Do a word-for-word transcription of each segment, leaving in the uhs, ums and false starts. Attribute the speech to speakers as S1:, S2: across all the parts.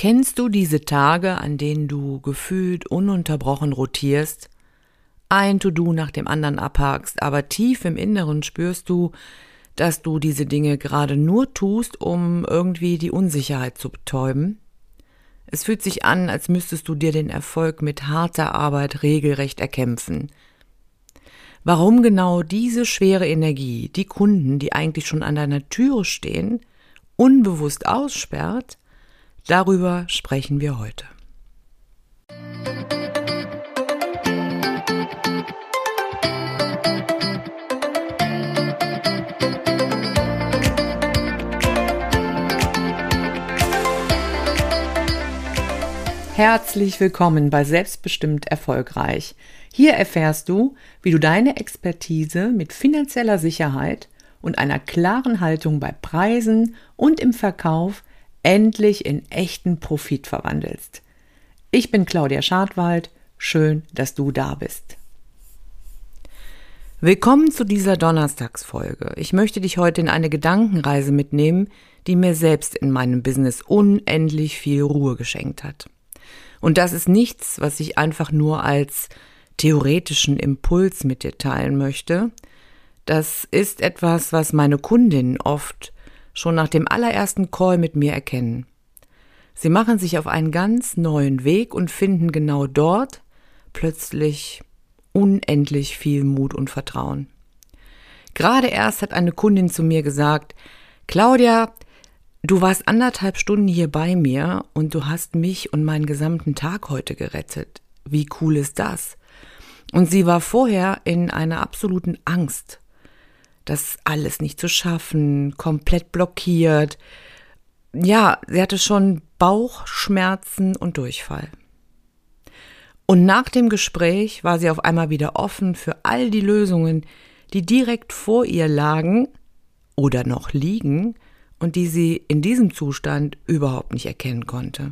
S1: Kennst du diese Tage, an denen du gefühlt ununterbrochen rotierst, ein To-Do nach dem anderen abhakst, aber tief im Inneren spürst du, dass du diese Dinge gerade nur tust, um irgendwie die Unsicherheit zu betäuben? Es fühlt sich an, als müsstest du dir den Erfolg mit harter Arbeit regelrecht erkämpfen. Warum genau diese schwere Energie die Kunden, die eigentlich schon an deiner Türe stehen, unbewusst aussperrt, darüber sprechen wir heute. Herzlich willkommen bei Selbstbestimmt Erfolgreich. Hier erfährst du, wie du deine Expertise mit finanzieller Sicherheit und einer klaren Haltung bei Preisen und im Verkauf endlich in echten Profit verwandelst. Ich bin Claudia Schadwald, schön, dass du da bist. Willkommen zu dieser Donnerstagsfolge. Ich möchte dich heute in eine Gedankenreise mitnehmen, die mir selbst in meinem Business unendlich viel Ruhe geschenkt hat. Und das ist nichts, was ich einfach nur als theoretischen Impuls mit dir teilen möchte. Das ist etwas, was meine Kundinnen oft schon nach dem allerersten Call mit mir erkennen. Sie machen sich auf einen ganz neuen Weg und finden genau dort plötzlich unendlich viel Mut und Vertrauen. Gerade erst hat eine Kundin zu mir gesagt: Claudia, du warst anderthalb Stunden hier bei mir und du hast mich und meinen gesamten Tag heute gerettet. Wie cool ist das? Und sie war vorher in einer absoluten Angst, das alles nicht zu schaffen, komplett blockiert. Ja, sie hatte schon Bauchschmerzen und Durchfall. Und nach dem Gespräch war sie auf einmal wieder offen für all die Lösungen, die direkt vor ihr lagen oder noch liegen, und die sie in diesem Zustand überhaupt nicht erkennen konnte.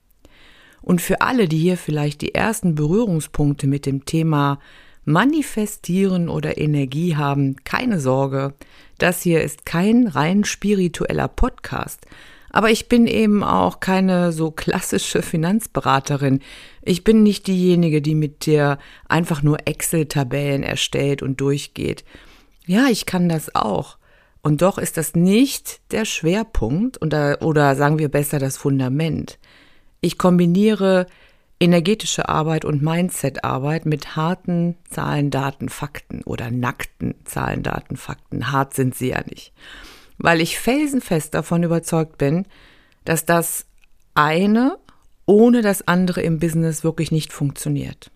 S1: Und für alle, die hier vielleicht die ersten Berührungspunkte mit dem Thema Manifestieren oder Energie haben, keine Sorge, das hier ist kein rein spiritueller Podcast, aber ich bin eben auch keine so klassische Finanzberaterin. Ich bin nicht diejenige, die mit dir einfach nur Excel-Tabellen erstellt und durchgeht. Ja, ich kann das auch. Und doch ist das nicht der Schwerpunkt oder, oder sagen wir besser das Fundament. Ich kombiniere energetische Arbeit und Mindset-Arbeit mit harten Zahlen, Daten, Fakten oder nackten Zahlen, Daten, Fakten. Hart sind sie ja nicht. Weil ich felsenfest davon überzeugt bin, dass das eine ohne das andere im Business wirklich nicht funktioniert.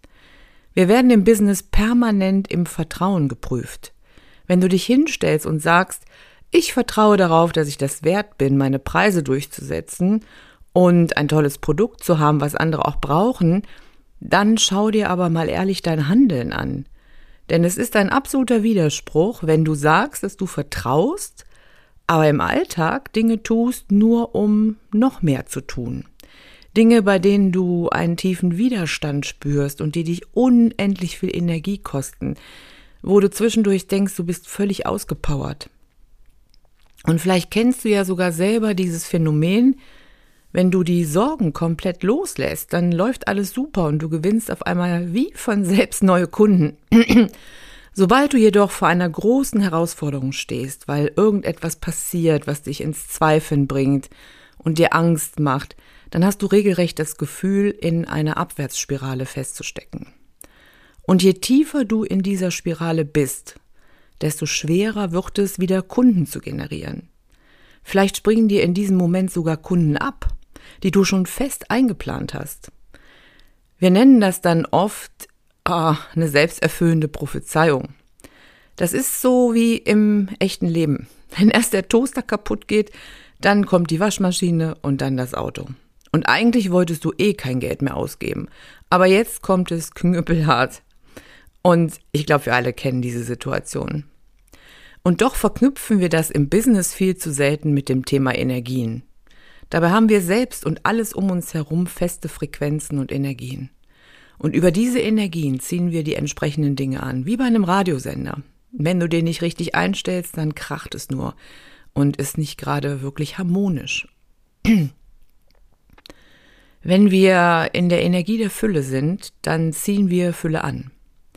S1: Wir werden im Business permanent im Vertrauen geprüft. Wenn du dich hinstellst und sagst, ich vertraue darauf, dass ich das wert bin, meine Preise durchzusetzen und ein tolles Produkt zu haben, was andere auch brauchen, dann schau dir aber mal ehrlich dein Handeln an. Denn es ist ein absoluter Widerspruch, wenn du sagst, dass du vertraust, aber im Alltag Dinge tust, nur um noch mehr zu tun. Dinge, bei denen du einen tiefen Widerstand spürst und die dich unendlich viel Energie kosten, wo du zwischendurch denkst, du bist völlig ausgepowert. Und vielleicht kennst du ja sogar selber dieses Phänomen, wenn du die Sorgen komplett loslässt, dann läuft alles super und du gewinnst auf einmal wie von selbst neue Kunden. Sobald du jedoch vor einer großen Herausforderung stehst, weil irgendetwas passiert, was dich ins Zweifeln bringt und dir Angst macht, dann hast du regelrecht das Gefühl, in einer Abwärtsspirale festzustecken. Und je tiefer du in dieser Spirale bist, desto schwerer wird es, wieder Kunden zu generieren. Vielleicht springen dir in diesem Moment sogar Kunden ab, die du schon fest eingeplant hast. Wir nennen das dann oft ah, eine selbsterfüllende Prophezeiung. Das ist so wie im echten Leben. Wenn erst der Toaster kaputt geht, dann kommt die Waschmaschine und dann das Auto. Und eigentlich wolltest du eh kein Geld mehr ausgeben. Aber jetzt kommt es knüppelhart. Und ich glaube, wir alle kennen diese Situation. Und doch verknüpfen wir das im Business viel zu selten mit dem Thema Energien. Dabei haben wir selbst und alles um uns herum feste Frequenzen und Energien. Und über diese Energien ziehen wir die entsprechenden Dinge an, wie bei einem Radiosender. Wenn du den nicht richtig einstellst, dann kracht es nur und ist nicht gerade wirklich harmonisch. Wenn wir in der Energie der Fülle sind, dann ziehen wir Fülle an.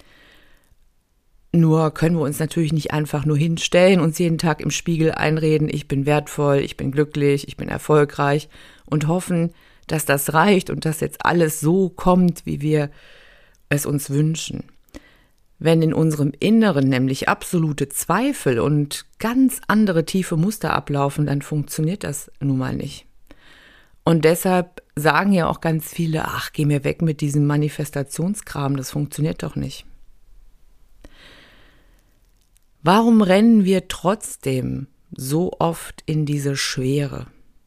S1: Nur können wir uns natürlich nicht einfach nur hinstellen, uns jeden Tag im Spiegel einreden, ich bin wertvoll, ich bin glücklich, ich bin erfolgreich und hoffen, dass das reicht und dass jetzt alles so kommt, wie wir es uns wünschen. Wenn in unserem Inneren nämlich absolute Zweifel und ganz andere tiefe Muster ablaufen, dann funktioniert das nun mal nicht. Und deshalb sagen ja auch ganz viele, ach, geh mir weg mit diesem Manifestationskram, das funktioniert doch nicht. Warum rennen wir trotzdem so oft in diese Schwere?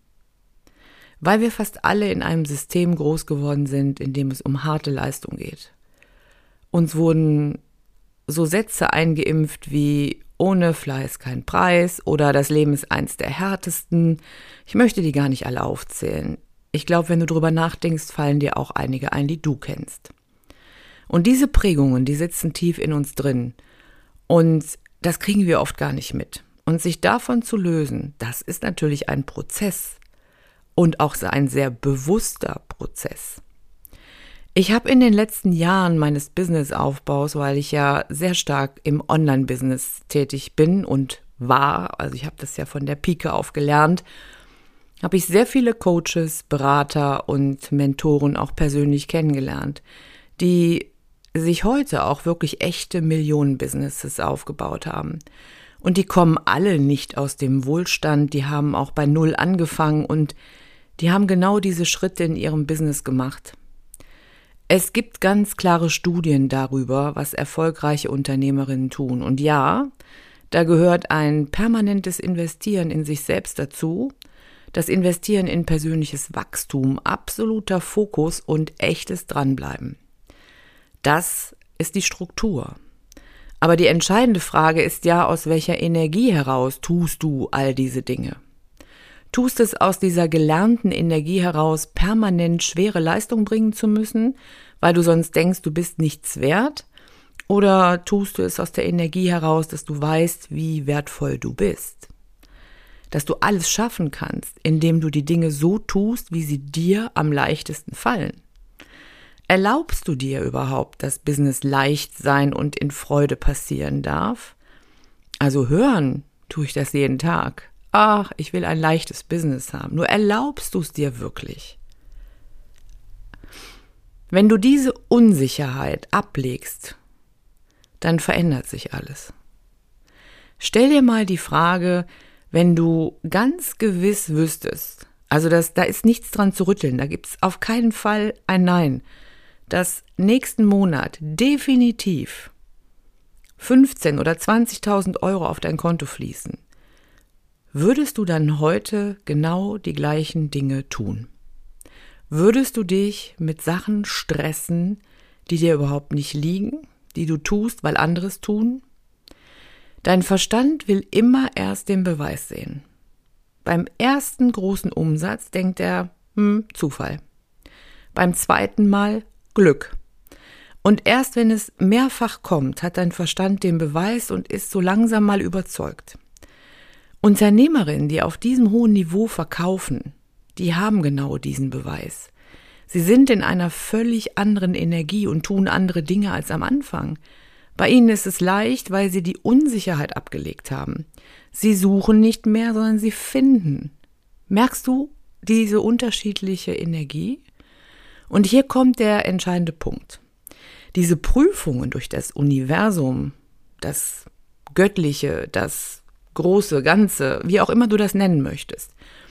S1: Weil wir fast alle in einem System groß geworden sind, in dem es um harte Leistung geht. Uns wurden so Sätze eingeimpft wie ohne Fleiß kein Preis oder das Leben ist eins der härtesten. Ich möchte die gar nicht alle aufzählen. Ich glaube, wenn du drüber nachdenkst, fallen dir auch einige ein, die du kennst. Und diese Prägungen, die sitzen tief in uns drin. Und das kriegen wir oft gar nicht mit. Und sich davon zu lösen, das ist natürlich ein Prozess. Und auch ein sehr bewusster Prozess. Ich habe in den letzten Jahren meines Businessaufbaus, weil ich ja sehr stark im Online-Business tätig bin und war, also ich habe das ja von der Pike auf gelernt, habe ich sehr viele Coaches, Berater und Mentoren auch persönlich kennengelernt, die sich heute auch wirklich echte Millionen-Businesses aufgebaut haben. Und die kommen alle nicht aus dem Wohlstand, die haben auch bei Null angefangen und die haben genau diese Schritte in ihrem Business gemacht. Es gibt ganz klare Studien darüber, was erfolgreiche Unternehmerinnen tun. Und ja, da gehört ein permanentes Investieren in sich selbst dazu, das Investieren in persönliches Wachstum, absoluter Fokus und echtes Dranbleiben. Das ist die Struktur. Aber die entscheidende Frage ist ja, aus welcher Energie heraus tust du all diese Dinge? Tust es aus dieser gelernten Energie heraus, permanent schwere Leistung bringen zu müssen, weil du sonst denkst, du bist nichts wert? Oder tust du es aus der Energie heraus, dass du weißt, wie wertvoll du bist? Dass du alles schaffen kannst, indem du die Dinge so tust, wie sie dir am leichtesten fallen. Erlaubst du dir überhaupt, dass Business leicht sein und in Freude passieren darf? Also hören tue ich das jeden Tag. Ach, ich will ein leichtes Business haben. Nur erlaubst du es dir wirklich? Wenn du diese Unsicherheit ablegst, dann verändert sich alles. Stell dir mal die Frage, wenn du ganz gewiss wüsstest, also das, da ist nichts dran zu rütteln, da gibt es auf keinen Fall ein Nein, dass nächsten Monat definitiv fünfzehntausend oder zwanzigtausend Euro auf dein Konto fließen, würdest du dann heute genau die gleichen Dinge tun? Würdest du dich mit Sachen stressen, die dir überhaupt nicht liegen, die du tust, weil andere es tun? Dein Verstand will immer erst den Beweis sehen. Beim ersten großen Umsatz denkt er, hm, Zufall. Beim zweiten Mal Glück. Und erst wenn es mehrfach kommt, hat dein Verstand den Beweis und ist so langsam mal überzeugt. Unternehmerinnen, die auf diesem hohen Niveau verkaufen, die haben genau diesen Beweis. Sie sind in einer völlig anderen Energie und tun andere Dinge als am Anfang. Bei ihnen ist es leicht, weil sie die Unsicherheit abgelegt haben. Sie suchen nicht mehr, sondern sie finden. Merkst du diese unterschiedliche Energie? Und hier kommt der entscheidende Punkt. Diese Prüfungen durch das Universum, das Göttliche, das Große, Ganze, wie auch immer du das nennen möchtest,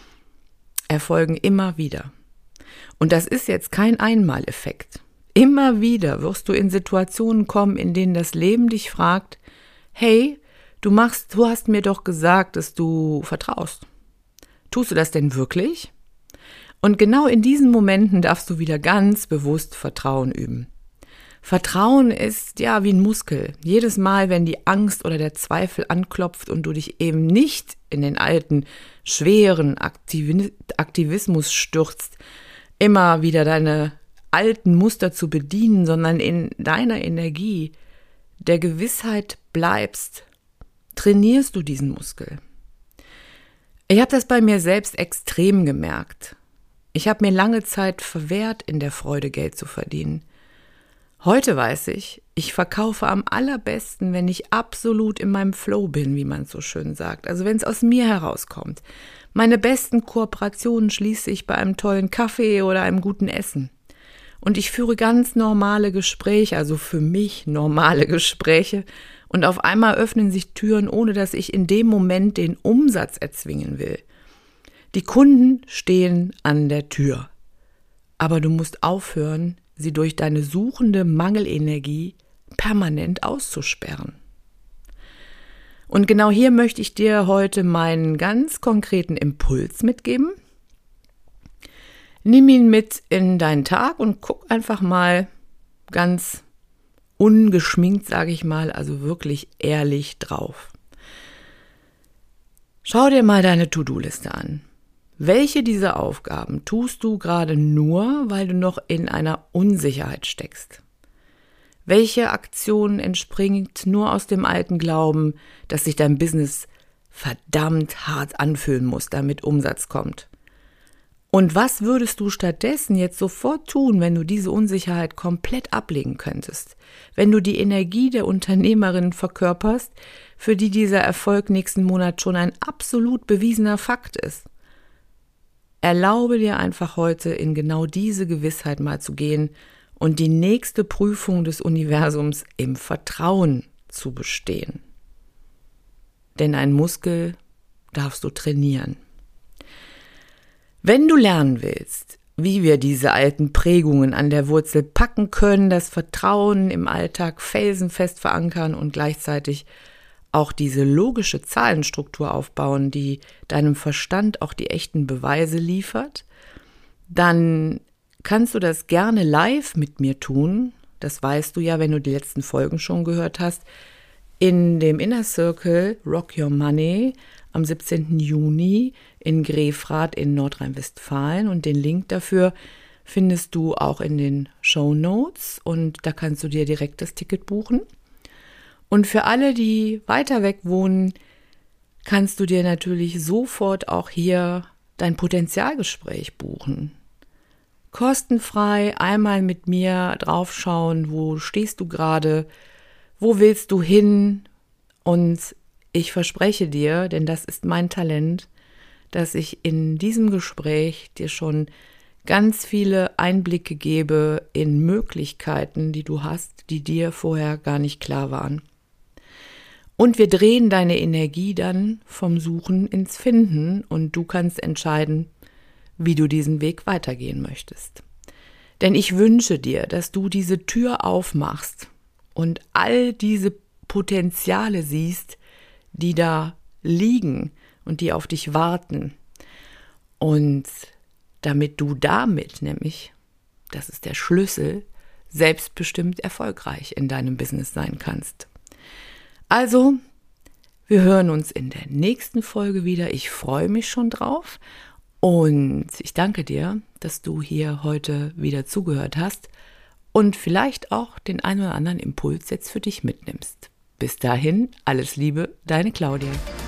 S1: erfolgen immer wieder. Und das ist jetzt kein Einmaleffekt. Immer wieder wirst du in Situationen kommen, in denen das Leben dich fragt, hey, du machst, du hast mir doch gesagt, dass du vertraust. Tust du das denn wirklich? Und genau in diesen Momenten darfst du wieder ganz bewusst Vertrauen üben. Vertrauen ist ja wie ein Muskel. Jedes Mal, wenn die Angst oder der Zweifel anklopft und du dich eben nicht in den alten, schweren Aktivismus stürzt, immer wieder deine alten Muster zu bedienen, sondern in deiner Energie der Gewissheit bleibst, trainierst du diesen Muskel. Ich habe das bei mir selbst extrem gemerkt. Ich habe mir lange Zeit verwehrt, in der Freude Geld zu verdienen. Heute weiß ich, ich verkaufe am allerbesten, wenn ich absolut in meinem Flow bin, wie man so schön sagt. Also wenn es aus mir herauskommt. Meine besten Kooperationen schließe ich bei einem tollen Kaffee oder einem guten Essen. Und ich führe ganz normale Gespräche, also für mich normale Gespräche. Und auf einmal öffnen sich Türen, ohne dass ich in dem Moment den Umsatz erzwingen will. Die Kunden stehen an der Tür. Aber du musst aufhören, sie durch deine suchende Mangelenergie permanent auszusperren. Und genau hier möchte ich dir heute meinen ganz konkreten Impuls mitgeben. Nimm ihn mit in deinen Tag und guck einfach mal ganz ungeschminkt, sage ich mal, also wirklich ehrlich drauf. Schau dir mal deine To-Do-Liste an. Welche dieser Aufgaben tust du gerade nur, weil du noch in einer Unsicherheit steckst? Welche Aktion entspringt nur aus dem alten Glauben, dass sich dein Business verdammt hart anfühlen muss, damit Umsatz kommt? Und was würdest du stattdessen jetzt sofort tun, wenn du diese Unsicherheit komplett ablegen könntest? Wenn du die Energie der Unternehmerin verkörperst, für die dieser Erfolg nächsten Monat schon ein absolut bewiesener Fakt ist? Erlaube dir einfach heute in genau diese Gewissheit mal zu gehen und die nächste Prüfung des Universums im Vertrauen zu bestehen. Denn einen Muskel darfst du trainieren. Wenn du lernen willst, wie wir diese alten Prägungen an der Wurzel packen können, das Vertrauen im Alltag felsenfest verankern und gleichzeitig auch diese logische Zahlenstruktur aufbauen, die deinem Verstand auch die echten Beweise liefert, dann kannst du das gerne live mit mir tun. Das weißt du ja, wenn du die letzten Folgen schon gehört hast. In dem Inner Circle Rock Your Money am siebzehnten Juni in Grefrath in Nordrhein-Westfalen. Und den Link dafür findest du auch in den Shownotes und da kannst du dir direkt das Ticket buchen. Und für alle, die weiter weg wohnen, kannst du dir natürlich sofort auch hier dein Potenzialgespräch buchen. Kostenfrei einmal mit mir draufschauen, wo stehst du gerade, wo willst du hin? Und ich verspreche dir, denn das ist mein Talent, dass ich in diesem Gespräch dir schon ganz viele Einblicke gebe in Möglichkeiten, die du hast, die dir vorher gar nicht klar waren. Und wir drehen deine Energie dann vom Suchen ins Finden und du kannst entscheiden, wie du diesen Weg weitergehen möchtest. Denn ich wünsche dir, dass du diese Tür aufmachst und all diese Potenziale siehst, die da liegen und die auf dich warten. Und damit du damit nämlich, das ist der Schlüssel, selbstbestimmt erfolgreich in deinem Business sein kannst. Also, wir hören uns in der nächsten Folge wieder. Ich freue mich schon drauf und ich danke dir, dass du hier heute wieder zugehört hast und vielleicht auch den einen oder anderen Impuls jetzt für dich mitnimmst. Bis dahin, alles Liebe, deine Claudia.